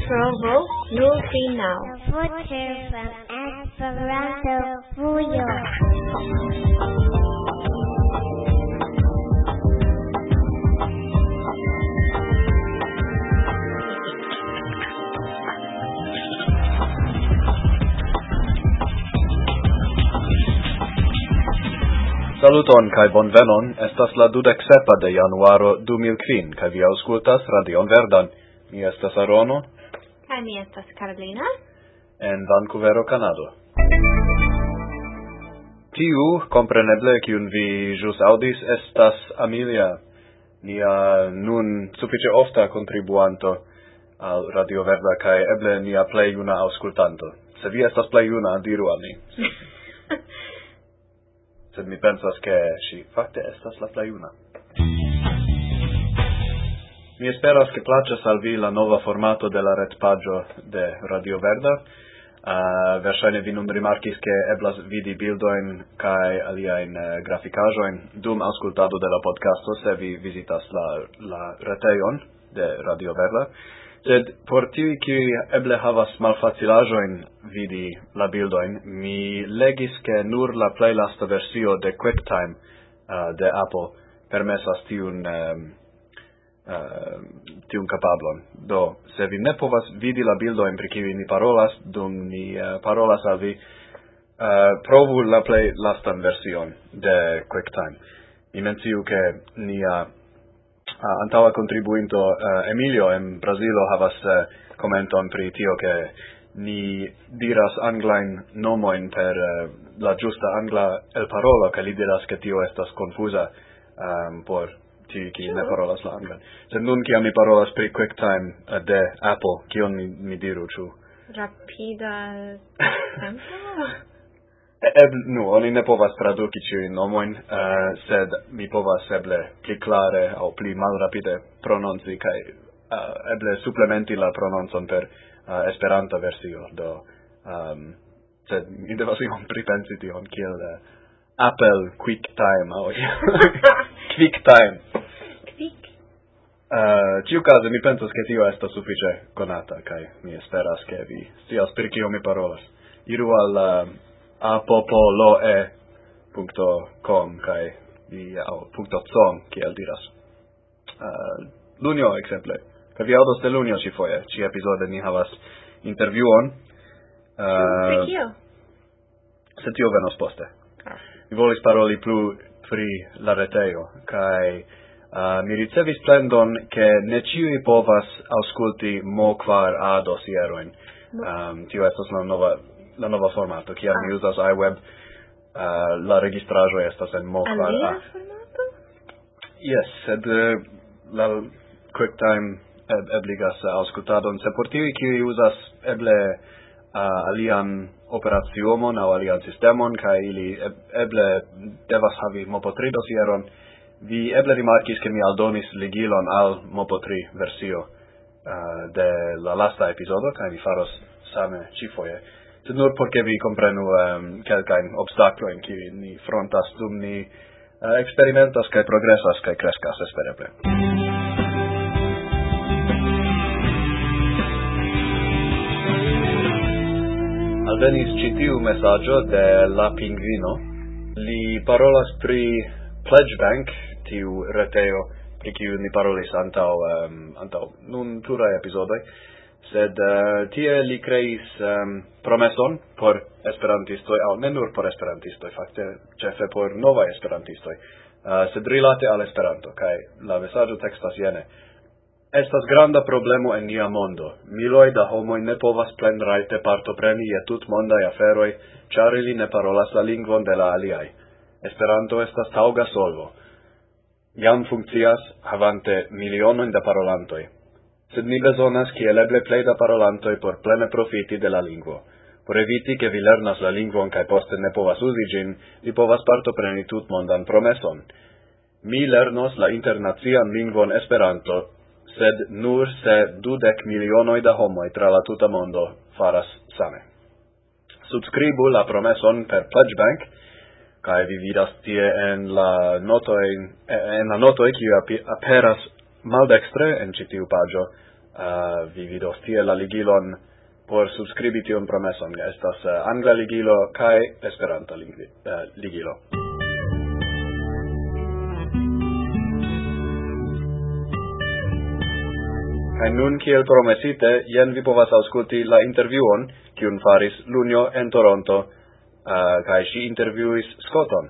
trovo nur final. The future from Esperanto Fuyo. Saluton kai bonvenon, estas la 27 de januaro 2005, kai vi aŭskultas Radion Verdan. Mi estas Arono. Kai mi estas Carolina. En Vancouvero, Kanado. Tiu, compreneble, kiun vi jus audis, estas Amelia, nia nun sufiĉe ofta contribuanto al Radio Verda, kai eble nia plej juna aŭskultanto. Se vi estas plej juna, diru al mi. Sed mi pensas che si fakte estas la plej juna. Mi esperas che placas al vi la nova formato de la retpagio de Radio Verda. Verŝajne vi nun rimarkis che eblas vidi bildoin kai aliajn grafikaĵojn dum aŭskultado de la podcasto, se vi vizitas la retejon de Radio Verda. Sed por tiuj, kiuj eble havas malfacilaĵojn vidi la bildoin, mi legis che nur la plej lasta versio de QuickTime de Apple permesas tiun capablon. Do, se vi ne povas vidi la bildoin pri kiuj ni parolas, dum ni parolas al vi, provu la plej lastan version de QuickTime. Mi menciu che nia antaŭa contribuinto Emilio en Brazilo havas commenton pri tio che ni diras anglajn nomojn per la ĝusta angla elparolo, kaj li diras ke tio estas konfuza por tiu kiu ne parolas la anglan. Sed nun kiam mi parolas pri QuickTime de Apple, kion mi diru, ĉu? Rapida tempo? Oni ne povas traduki ĉiujn nomojn, sed mi povas eble pli klare aŭ pli malrapide prononci kaj eble suplementi la prononcon per Esperanta versio. Do, sed mi devas iom pripensi tion kiel Apple QuickTime aŭ QuickTime. Ĉiukaze mi pensas ke tio estas sufiĉe konata kaj mi esperas ke vi scias pri kio mi parolas. Iru al apopoloe.com kai .com kiel diras. Lunio exemple. Kaj vi aŭdos de Lunio ĉifoje. Ĉi epizode ni havas intervjuon. Pri kio? Se tio venos poste. Mi volis paroli plu pri la retejo kaj mi ricevis plendon ke ne ĉiuj povas aŭskulti Mo4a dosierojn. Tio estas la nova formato, kiam mi uzas iWeb, la registraĵo estas en Mo4a. Alia formato? Yes, sed la QuickTime ebligas aŭskultadon, se por tiuj, kiuj uzas eble alian operaciomon aŭ alian sistemon, kaj ili eble devas havi Mopo3 dosieron, vi eble rimarkis ke mi aldonis ligilon al Mopo3 versio de la lasta epizodo, kaj mi faros same ĉifoje. Sed nur porque vi comprenu kelkajn obstaklojn, kiuj ni frontas dum ni eksperimentas kaj progresas kaj kreskas espereble. Alvenis ĉi tiu mesaĝo de la pingvino. Li parolas pri Pledge Bank, tiu retejo pri kiu ni parolis antaŭ nun pluraj epizodoj. Sed tie li kreis promeson por esperantistoj, aŭ ne nur por esperantistoj, fakte ĉefe por novaj esperantistoj, sed rilate al Esperanto, kaj la mesaĝo tekstas jene. Estas granda problemo en nia mondo. Miloj da homoj ne povas plenrajte partopreni je tutmondaj aferoj, ĉar ili ne parolas la lingvon de la aliaj. Esperanto estas taŭga solvo. Jam funkcias havante milionojn da parolantoj. Sed ni bezonas kiel eble plej da parolantoj por plene profiti de la lingvo. Por eviti ke vi lernas la lingvon kaj poste ne povas uzi ĝin, vi povas partopreni tutmondan promeson. Mi lernos la internacian lingvon Esperanto, sed nur se 20 milionoj da homoj tra la tuta mondo faras same. Subscribu la promeson per Pledge Bank, kaj vi vidas tie en la notoj kiuj aperas maldextre en ĉi tiu paĝo vi vidos tie la ligilon por subscribi tiun promeson. Estas angla ligilo kai Esperanta ligilo. Kai nun kiel promesite, jen vi povas aŭskulti la intervjuon kiun faris Lunjo en Toronto, kai ŝi intervjuis Skoton,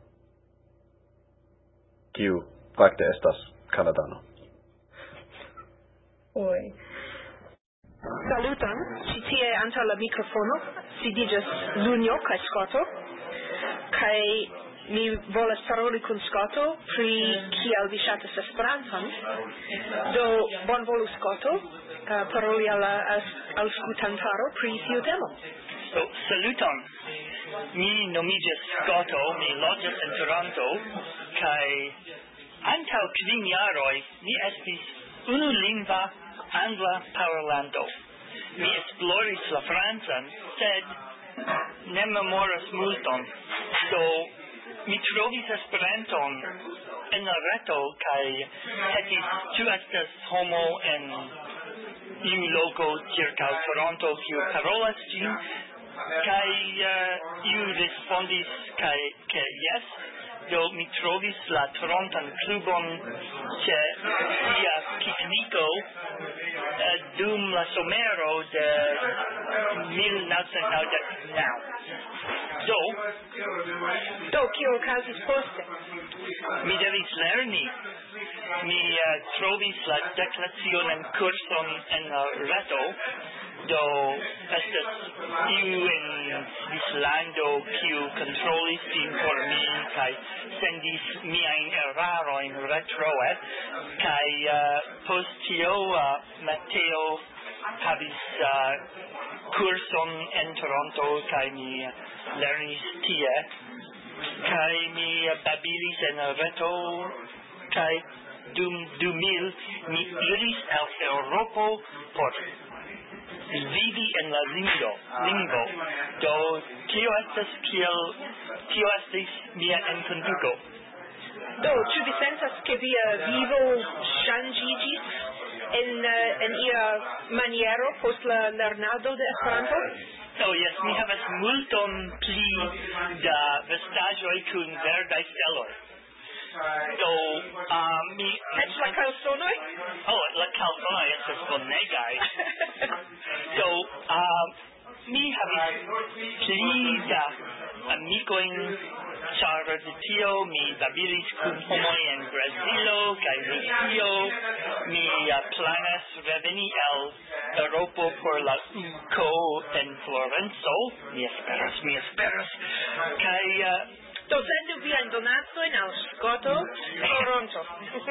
kiu fakte estas kanadano. Oi. Saluton, ci tie antaŭ la mikrofono sidiĝas Lunjo kaj Skoto, kaj mi volas paroli kun Skoto pri kiel vi ŝatas Esperanton. Do bonvolu Skoto paroli al la aŭskultantaro pri tiu temo. Saluton. Mi nomiĝas Skoto, mi loĝas en Toronto, kaj antaŭ 5 jaroj mi estis unulingva angla parolanto. Mi esploris la francan, sed ne memoras multon. Do mi trovis Esperanton en la reto kaj petis, ĉu estas homo en iu loko ĉirkaŭ Toronto kiu parolas ĝin, kaj iu respondis kaj ke jes. Do mi trovis la Torontan klubon ĉe sia pikniko dum la somero de 1999. Do kio okazis poste? Mi devis lerni. Mi trovis la deklaracion kurson en la reto. Do estas iu en Svislando kiu kontrolis ĝin por mi kaj sendis miajn erarojn retroe, kaj post tio Mateo havis kurson en Toronto kaj mi lernis tie, kaj mi babilis en reto, kaj dum 2000 mi iris al Eŭropo por vivi en la lingvo. Do tio estis mia enkonduko. Do, ĉu vi sentas ke via vivo ŝanĝiĝis en ia maniero post la lernado de Esperanto? Yes, mi havas multon pli da vestaĵoj kun verdaj steloj. Do, mi... Eĉ la kalsonoj? La kalsonoj estas bonegaj. Do, mi havis pli da amikojn, ĉar de tio mi babilis kun homoj en Brazilo kaj Rusio. Mi planas reveni al Eŭropo por la UCO en Florenco. Mi esperas. Kaj do sendu viajn donacojn al Skoto Toronto.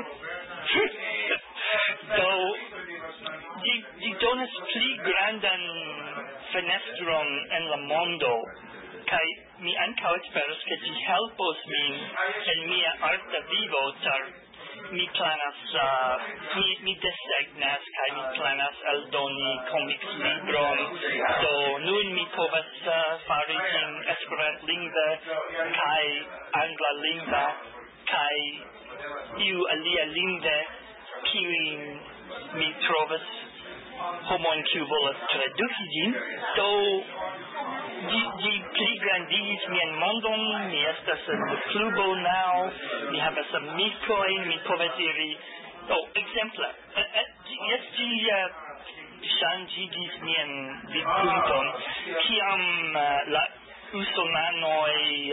Do ĝi donas pli grandan fenestron en la mondo, kaj mi ankaŭ esperas ke ĝi helpos min en mia arta vivo, ĉar mi planas, mi desegnas kaj mi planas eldoni komiklibron. Do nun mi povas fari ĝin esperantlingve kaj anglalingva kaj iu alia lingve, kiujn mi trovas homojn kiu volas traduki ĝin. Do ĝi pligrandigis mian mondon. Mi estas en la klubo naŭ. Mi havas amikojn. Mi povas iri. Ekzemple, ĝi ŝanĝigis mian vidpunkton, kiam la usonanoj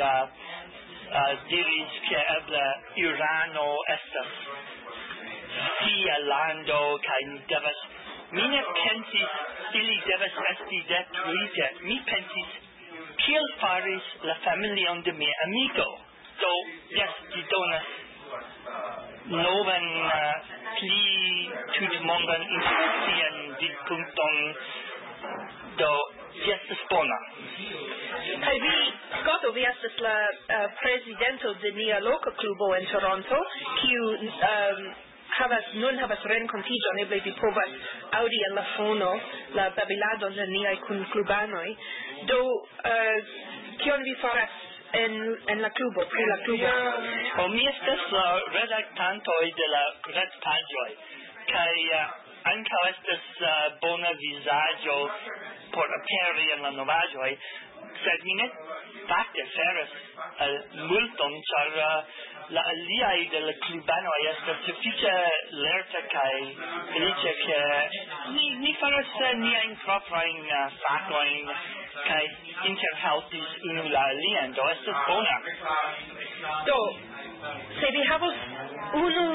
diris ke eble Irano estas sia lando kaj mi ne pensis ili devas esti detruite. Mi pensis kiel faris la familion de mia amiko. Do ĝi donas novan pli tutmondan institucian vidpunkton. Do ĝi estas bona. Kaj vi, Skoto, vi estas la prezidento de nia loka klubo en Toronto, kiu havas renkontiĝon. Eble vi povas aŭdi en la fono la babiladon de niaj kunklubanoj. Do kion vi faras en la klubo, pri la klubo? Mi estas la redaktantoj de la retpaĝoj, kaj ankaŭ estas bona vizaĝo por aperi en la novaĵoj, sed mi ne fakte faras multon, ĉar la aliaj de la klubanoj estas sufiĉe lerta kaj feliĉa, ke ni faras niajn proprajn fakojn kaj interhelpis unu la alian, do estas bona. Do, se vi havos unu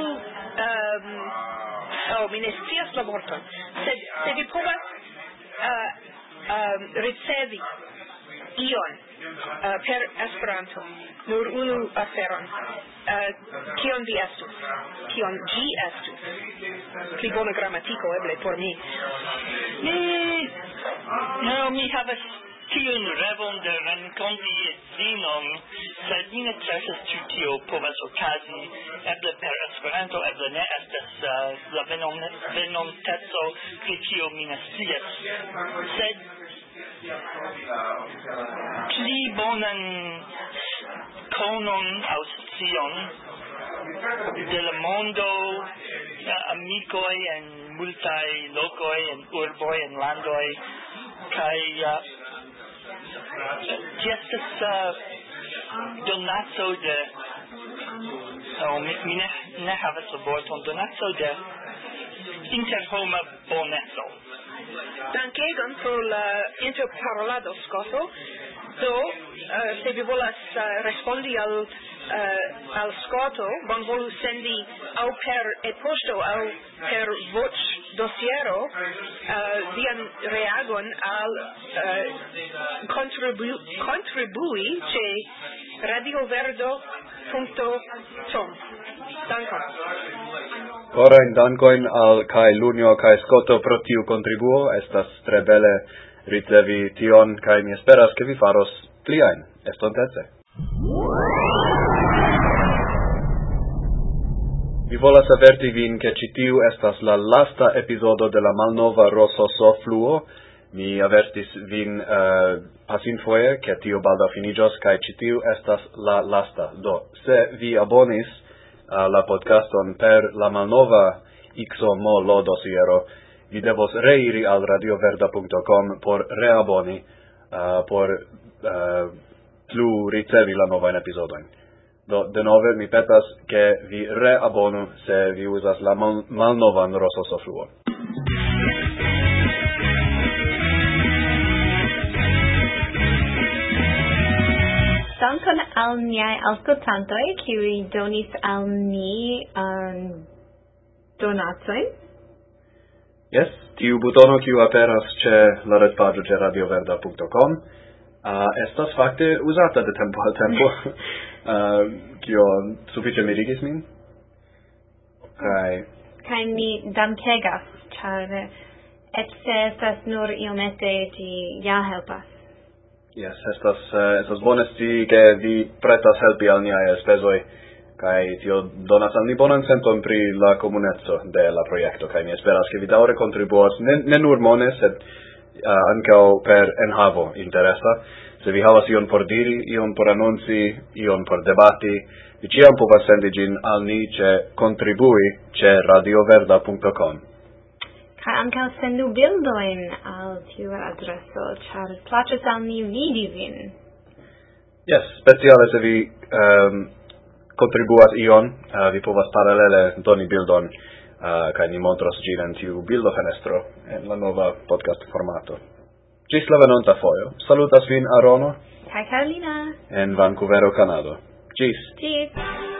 mi ne scias la vorton, se vi povas ricevi ion per Esperanto, nur unu aferon, kion vi estus? Kion ĝi estus? Pli bona gramatiko eble por mi. Mi havas tiun revon de renkonti edzinon, sed mi ne certas ĉu tio povas okazi, eble per Esperanto, eble ne estas la venonteco pri tio mi ne scias. Sed pli bonan konon aŭ scion de la mondo, amikoj en multaj lokoj, en urboj, en landoj, kaj ĝi estas donaco de mi ne havas la vorton, donaco de interhoma boneco. Dankegon pro la interparolado, Skoto. Do, se vi volas respondi al Skoto, bonvolu sendi aŭ per e-poŝto aŭ per voĉdosiero vian reagon al kontribui ĉe radioverdo.com. Dankon. Korajn dankojn al kaj Lunjo kaj Skoto pro tiu kontribuo. Estas tre bele ricevi tion kaj mi esperas ke vi faros pliajn estontece. Mi volas averti vin ke ĉi tiu estas la lasta epizodo de la malnova Rososo Fluo. Mi avertis vin pasinfoje ke tio baldaŭ finiĝos kaj ĉi tiu estas la lasta. Do, se vi abonis la podcaston per la malnova XOMO dosiero, vi devos reiri al radioverda.com por reaboni, por plu ricevi la novajn epizodojn. Do, denove mi petas ke vi reabonu se vi uzas la malnovan Rososo Fluo. Dankon al niaj aŭskultantoj, kiuj donis al ni donacojn. Yes, tiu butono kiu aperas ĉe la retpaĝo ĉe radioverda.com estas fakte uzata de tempo al tempo, kio sufiĉe mirigis min. Kaj mi dankegas, ĉar eĉ se estas nur iomete ĝi ja helpas. Yes, estas bone scii ke vi pretas helpi al niaj elspezoj, kaj tio donas al ni bonan senton pri la komuneco de la projekto, kaj mi esperas ke vi daŭre kontribuos ne nur mone, sed ankaŭ per enhavo interesa. Se vi havas ion por diri, ion por anonci, ion por debati, vi ĉiam povas sendi ĝin al ni ĉe kontribui ĉe radioverda.com. Kaj ankaŭ sendu bildojn al tiu adreso, ĉar plaĉas al ni vidi vin. Yes, speciale se vi kontribuas ion, vi povas paralele doni bildon, kaj ni montros ĝin en tiu bildofenestro en la nova podcast formato. Ĝis la venonta fojo. Salutas vin Arono Kaj Karolina. en Vancouvero, Kanado. Ĝis. Ĝis.